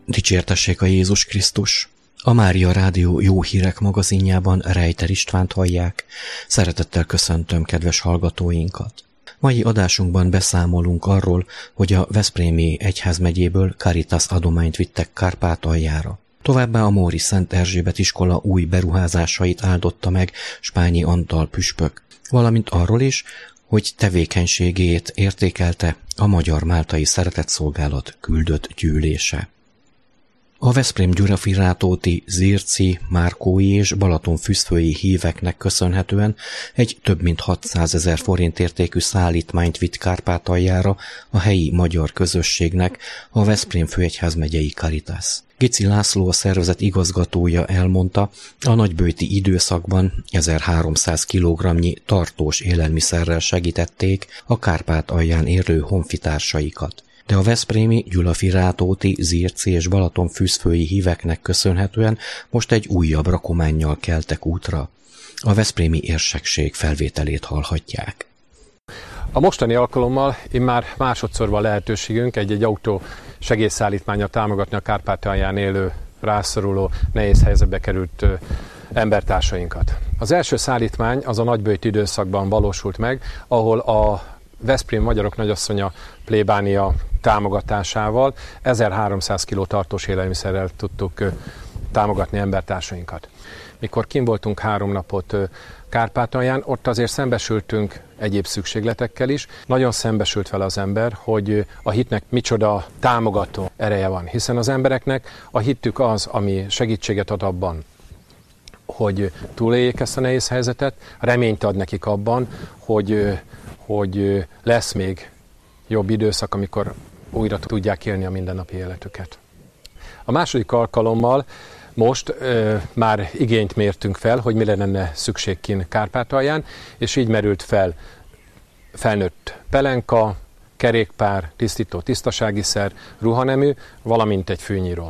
Dicsértessék a Jézus Krisztus! A Mária Rádió Jó Hírek magazinjában Rejter Istvánt hallják. Szeretettel köszöntöm kedves hallgatóinkat. Mai adásunkban beszámolunk arról, hogy a Veszprémi egyházmegyéből Caritas adományt vittek Kárpátaljára. Továbbá a Móricz Szent Erzsébet iskola új beruházásait áldotta meg Spányi Antal püspök, valamint arról is, hogy tevékenységét értékelte a Magyar Máltai Szeretetszolgálat küldött gyűlése. A Veszprém-Gyulafirrátóti, Zirci, Márkói és Balatonfüszfői híveknek köszönhetően egy több mint 600 000 forint értékű szállítmányt vitt Kárpátaljára a helyi magyar közösségnek a Veszprém főegyházmegyei Caritas. Gici László, a szervezet igazgatója elmondta, a nagyböjti időszakban 1300 kg-nyi tartós élelmiszerrel segítették a Kárpátalján élő honfitársaikat. De a veszprémi, Gyulafirrátóti, Zirci és Balatonfüszfői híveknek köszönhetően most egy újabb rakománnyal keltek útra. A veszprémi érsekség felvételét hallhatják. A mostani alkalommal immár másodszor van lehetőségünk egy autó segélyszállítmánnyal támogatni a Kárpátalján élő, rászoruló, nehéz helyzetbe került embertársainkat. Az első szállítmány az a nagyböjti időszakban valósult meg, ahol a Veszprém Magyarok Nagyasszonya plébánia támogatásával 1300 kg tartós élelmiszerrel tudtuk támogatni embertársainkat. Mikor kint voltunk 3 napot Kárpátalján, ott azért szembesültünk egyéb szükségletekkel is. Nagyon szembesült vele az ember, hogy a hitnek micsoda támogató ereje van, hiszen az embereknek a hittük az, ami segítséget ad abban, hogy túléljék ezt a nehéz helyzetet, reményt ad nekik abban, hogy lesz még jobb időszak, amikor újra tudják élni a mindennapi életüket. A második alkalommal most már igényt mértünk fel, hogy mi lenne szükség kint Kárpátalján, és így merült fel felnőtt pelenka, kerékpár, tisztító tisztasági szer, ruhanemű, valamint egy fűnyíró.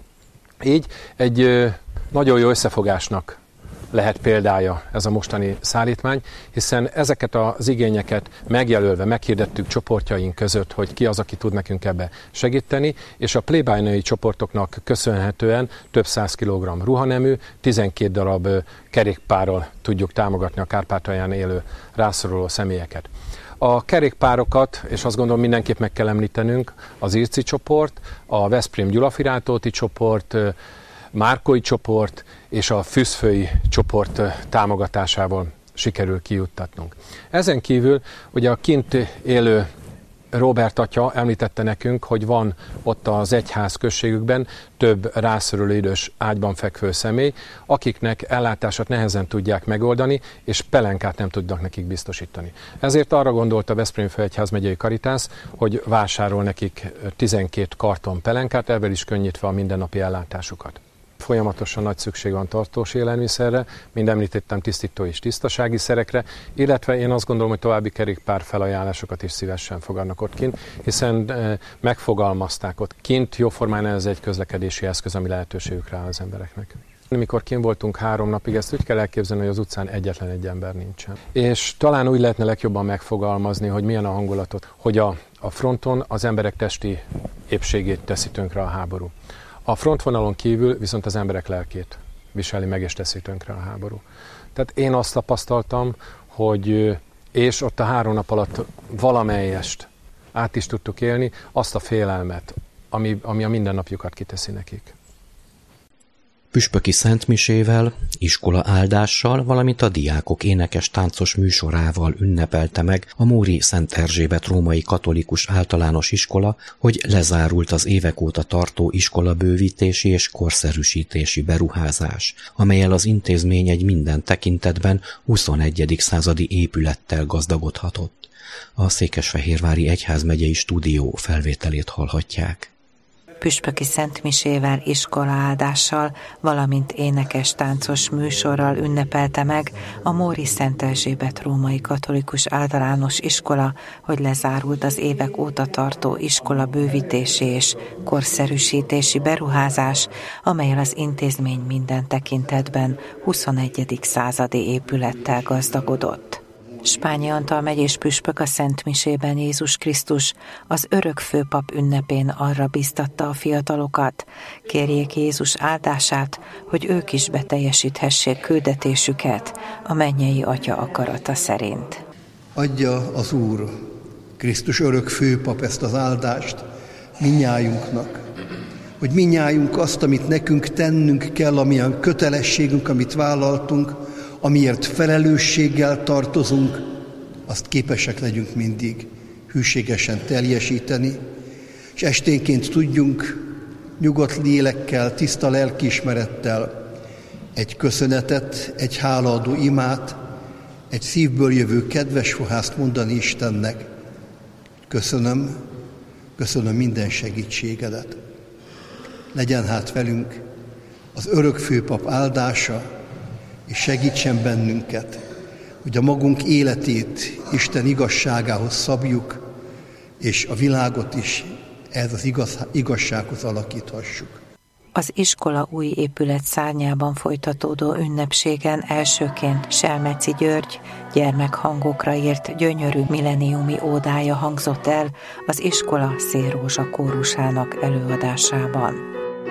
Így egy nagyon jó összefogásnak lehet példája ez a mostani szállítmány, hiszen ezeket az igényeket megjelölve, meghirdettük csoportjaink között, hogy ki az, aki tud nekünk ebbe segíteni, és a plébániai csoportoknak köszönhetően több 100 kg ruhanemű, 12 darab kerékpárral tudjuk támogatni a Kárpátalján élő rászoruló személyeket. A kerékpárokat, és azt gondolom mindenképp meg kell említenünk, az Irci csoport, a Veszprém-Gyulafirrátóti csoport, Márkói csoport és a Füszfői csoport támogatásával sikerül kijuttatnunk. Ezen kívül ugye a kint élő Róbert atya említette nekünk, hogy van ott az egyház községükben több rászoruló idős ágyban fekvő személy, akiknek ellátását nehezen tudják megoldani, és pelenkát nem tudnak nekik biztosítani. Ezért arra gondolt a Veszprém főegyházmegyei Caritas, hogy vásárol nekik 12 karton pelenkát, ezzel is könnyítve a mindennapi ellátásukat. Folyamatosan nagy szükség van tartós élelmiszerre, mint említettem, tisztító és tisztasági szerekre, illetve én azt gondolom, hogy további kerékpár felajánlásokat is szívesen fogadnak ott kint, hiszen megfogalmazták ott kint, jóformán ez egy közlekedési eszköz, ami lehetőségükre áll az embereknek. Amikor kint voltunk 3 napig, ezt úgy kell elképzelni, hogy az utcán egyetlen egy ember nincsen. És talán úgy lehetne legjobban megfogalmazni, hogy milyen a hangulatot, hogy a fronton az emberek testi épségét teszi tönkre a háború. A frontvonalon kívül viszont az emberek lelkét viseli meg és teszi tönkre a háború. Tehát én azt tapasztaltam, hogy és ott a 3 nap alatt valamelyest át is tudtuk élni azt a félelmet, ami a mindennapjukat kiteszi nekik. Püspöki szentmisével, iskola áldással, valamint a diákok énekes táncos műsorával ünnepelte meg a Móri Szent Erzsébet Római Katolikus Általános Iskola, hogy lezárult az évek óta tartó iskolabővítési és korszerűsítési beruházás, amellyel az intézmény egy minden tekintetben 21. századi épülettel gazdagodhatott. A Székesfehérvári Egyházmegyei Stúdió felvételét hallhatják. Püspöki szentmisével, iskolaáldással, valamint énekes-táncos műsorral ünnepelte meg a Móricz Szent Erzsébet Római Katolikus Általános Iskola, hogy lezárult az évek óta tartó iskola bővítési és korszerűsítési beruházás, amellyel az intézmény minden tekintetben 21. századi épülettel gazdagodott. Spányi Antal megyés püspök a szentmisében Jézus Krisztus az örök főpap ünnepén arra biztatta a fiatalokat, kérjék Jézus áldását, hogy ők is beteljesíthessék küldetésüket a mennyei Atya akarata szerint. Adja az Úr, Krisztus örök főpap ezt az áldást mindnyájunknak, hogy mindnyájunk azt, amit nekünk tennünk kell, amilyen kötelességünk, amit vállaltunk, amiért felelősséggel tartozunk, azt képesek legyünk mindig hűségesen teljesíteni, és esténként tudjunk nyugodt lélekkel, tiszta lelkiismerettel egy köszönetet, egy hálaadó imát, egy szívből jövő kedves fohászt mondani Istennek. Köszönöm minden segítségedet. Legyen hát velünk az örök főpap áldása, és segítsen bennünket, hogy a magunk életét Isten igazságához szabjuk, és a világot is ez az igazsághoz alakíthassuk. Az iskola új épület szárnyában folytatódó ünnepségen elsőként Selmeci György gyermekhangokra írt gyönyörű milleniumi ódája hangzott el az iskola Szélrózsa kórusának előadásában.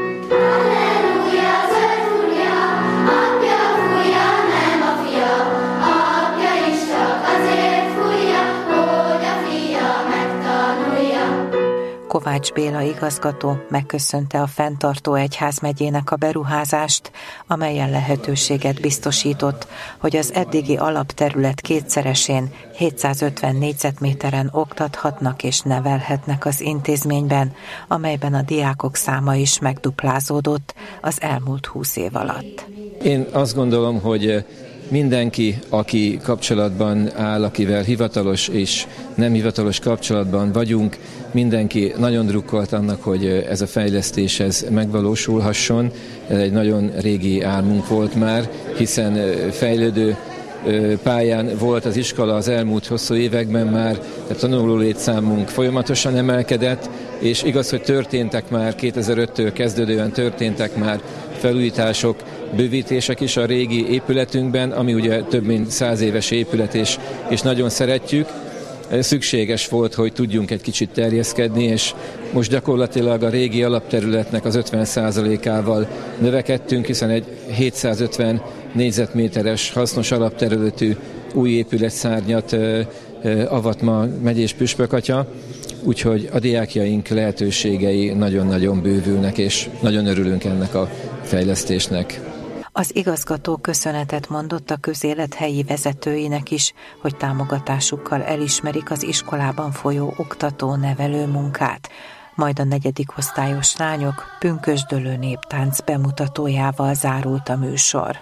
Kovács Béla igazgató megköszönte a fenntartó egyházmegyének a beruházást, amelyen lehetőséget biztosított, hogy az eddigi alapterület kétszeresén 750 négyzetméteren oktathatnak és nevelhetnek az intézményben, amelyben a diákok száma is megduplázódott az elmúlt 20 év alatt. Én azt gondolom, hogy mindenki, aki kapcsolatban áll, akivel hivatalos és nem hivatalos kapcsolatban vagyunk, mindenki nagyon drukkolt annak, hogy ez a fejlesztés ez megvalósulhasson. Ez egy nagyon régi álmunk volt már, hiszen fejlődő pályán volt az iskola az elmúlt hosszú években már, a tanuló létszámunk folyamatosan emelkedett, és igaz, hogy történtek már, 2005-től kezdődően történtek már felújítások, bővítések is a régi épületünkben, ami ugye több mint 100 éves épület, és nagyon szeretjük. Szükséges volt, hogy tudjunk egy kicsit terjeszkedni, és most gyakorlatilag a régi alapterületnek az 50%-ával növekedtünk, hiszen egy 750 négyzetméteres hasznos alapterületű új épületszárnyat avat ma megyés püspökatya, úgyhogy a diákjaink lehetőségei nagyon-nagyon bővülnek, és nagyon örülünk ennek a fejlesztésnek. Az igazgató köszönetet mondott a közélet helyi vezetőinek is, hogy támogatásukkal elismerik az iskolában folyó oktató-nevelő munkát, majd a 4. osztályos lányok pünkösdölő néptánc bemutatójával zárult a műsor.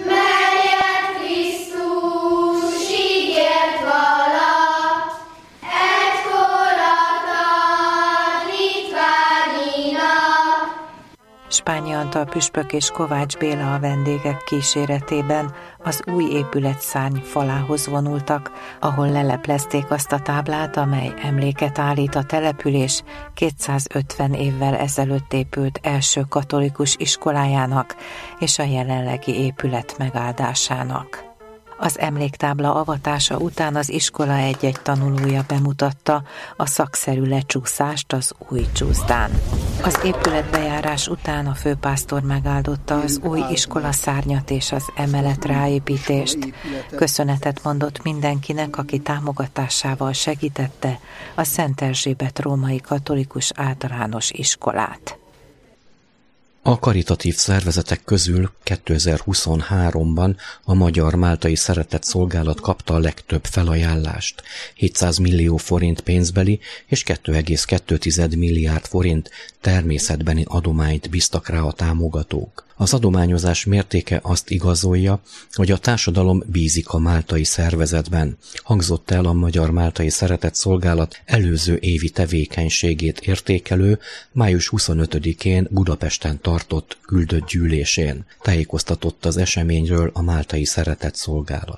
Spányi Antal püspök és Kovács Béla a vendégek kíséretében az új épület szárny falához vonultak, ahol leleplezték azt a táblát, amely emléket állít a település 250 évvel ezelőtt épült első katolikus iskolájának és a jelenlegi épület megáldásának. Az emléktábla avatása után az iskola egy-egy tanulója bemutatta a szakszerű lecsúszást az új csúszdán. Az épületbejárás után a főpásztor megáldotta az új iskola szárnyat és az emelet ráépítést. Köszönetet mondott mindenkinek, aki támogatásával segítette a Szent Erzsébet Római Katolikus Általános Iskolát. A karitatív szervezetek közül 2023-ban a Magyar Máltai Szeretett Szolgálat kapta a legtöbb felajánlást, 700 millió forint pénzbeli és 2,2 milliárd forint természetbeni adományt bíztak rá a támogatók. Az adományozás mértéke azt igazolja, hogy a társadalom bízik a máltai szervezetben, hangzott el a Magyar Máltai Szeretett Szolgálat előző évi tevékenységét értékelő május 25-én Budapesten tartott küldött gyűlésén. Tájékoztatott az eseményről a Máltai Szeretett Szolgálat.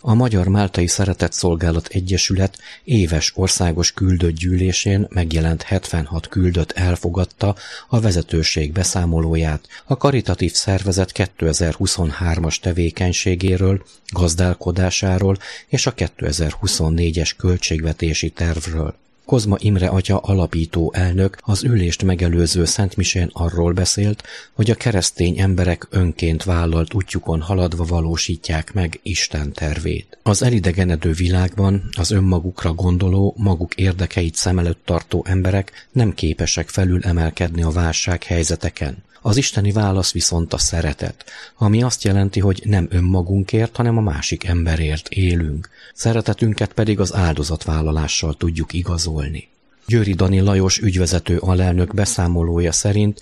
A Magyar Máltai Szeretetszolgálat Egyesület éves országos küldött gyűlésén megjelent 76 küldött elfogadta a vezetőség beszámolóját a karitatív szervezet 2023-as tevékenységéről, gazdálkodásáról és a 2024-es költségvetési tervről. Kozma Imre atya alapító elnök az ülést megelőző szentmisén arról beszélt, hogy a keresztény emberek önként vállalt útjukon haladva valósítják meg Isten tervét. Az elidegenedő világban az önmagukra gondoló, maguk érdekeit szem előtt tartó emberek nem képesek felülemelkedni a válsághelyzeteken. Az isteni válasz viszont a szeretet, ami azt jelenti, hogy nem önmagunkért, hanem a másik emberért élünk. Szeretetünket pedig az áldozatvállalással tudjuk igazolni. Győri Dani Lajos ügyvezető alelnök beszámolója szerint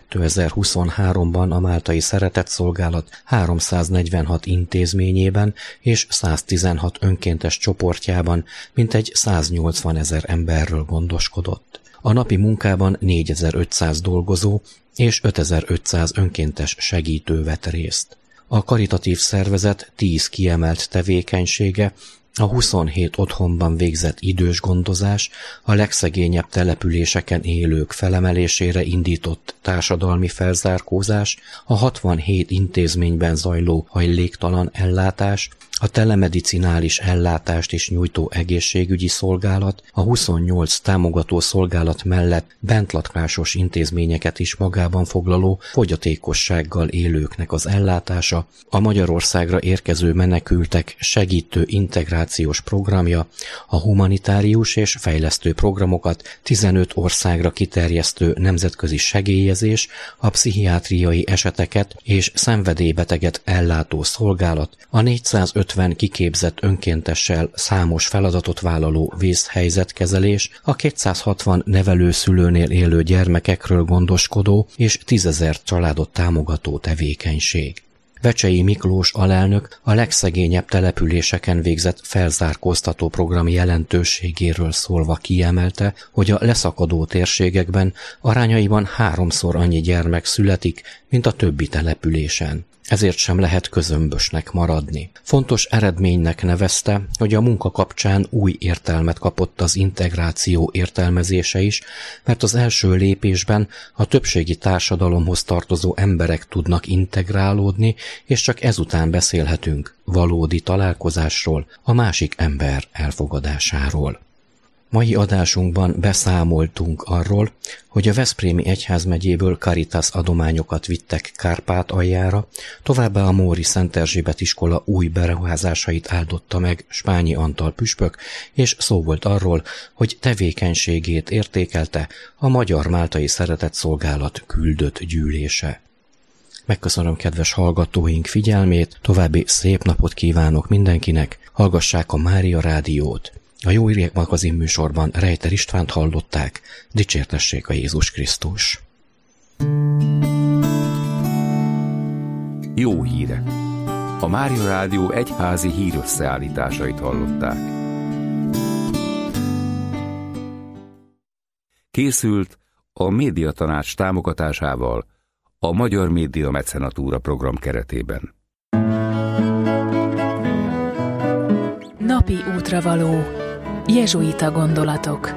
2023-ban a Máltai Szeretetszolgálat 346 intézményében és 116 önkéntes csoportjában mintegy 180 000 emberről gondoskodott. A napi munkában 4500 dolgozó és 5500 önkéntes segítő vett részt. A karitatív szervezet 10 kiemelt tevékenysége, a 27 otthonban végzett idős gondozás, a legszegényebb településeken élők felemelésére indított társadalmi felzárkózás, a 67 intézményben zajló hajléktalan ellátás, a telemedicinális ellátást is nyújtó egészségügyi szolgálat, a 28 támogató szolgálat mellett bentlakásos intézményeket is magában foglaló fogyatékossággal élőknek az ellátása, a Magyarországra érkező menekültek segítő integrációs programja, a humanitárius és fejlesztő programokat 15 országra kiterjesztő nemzetközi segélyezés, a pszichiátriai eseteket és szenvedélybeteget ellátó szolgálat, a 450 kiképzett önkéntessel számos feladatot vállaló vészhelyzetkezelés, a 260 nevelőszülőnél élő gyermekekről gondoskodó és 10 000 családot támogató tevékenység. Vecsei Miklós alelnök a legszegényebb településeken végzett felzárkóztató program jelentőségéről szólva kiemelte, hogy a leszakadó térségekben arányaiban 3-szor annyi gyermek születik, mint a többi településen. Ezért sem lehet közömbösnek maradni. Fontos eredménynek nevezte, hogy a munka kapcsán új értelmet kapott az integráció értelmezése is, mert az első lépésben a többségi társadalomhoz tartozó emberek tudnak integrálódni, és csak ezután beszélhetünk valódi találkozásról, a másik ember elfogadásáról. Mai adásunkban beszámoltunk arról, hogy a Veszprémi egyházmegyéből Caritas adományokat vittek Kárpátaljára, továbbá a Móri Szent Erzsébet iskola új beruházásait áldotta meg Spányi Antal püspök, és szó volt arról, hogy tevékenységét értékelte a Magyar Máltai Szeretetszolgálat küldött gyűlése. Megköszönöm kedves hallgatóink figyelmét, további szép napot kívánok mindenkinek, hallgassák a Mária Rádiót. A Jó Hírek magazin műsorban Rejter Istvánt hallották, dicsértessék a Jézus Krisztus. Jó hírek! A Mária Rádió egyházi hírösszeállításait hallották. Készült a Médiatanács támogatásával a Magyar Média Mecenatúra program keretében. Napi útravaló. Jezsuita gondolatok.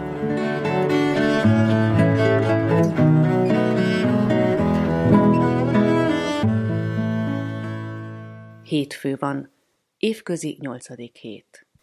Hétfő van, évközi 8. hét.